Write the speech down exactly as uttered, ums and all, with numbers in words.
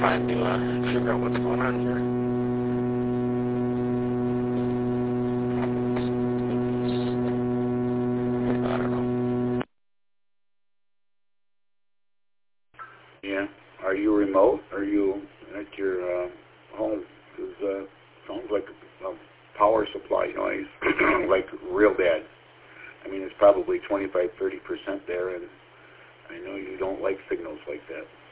trying to uh, figure out what's going on here. I don't know. Yeah. Are you remote? Are you at your uh, home? Because uh, sounds like a power supply noise, like real bad. I mean, it's probably twenty-five, thirty percent there, and I know you don't like signals like that.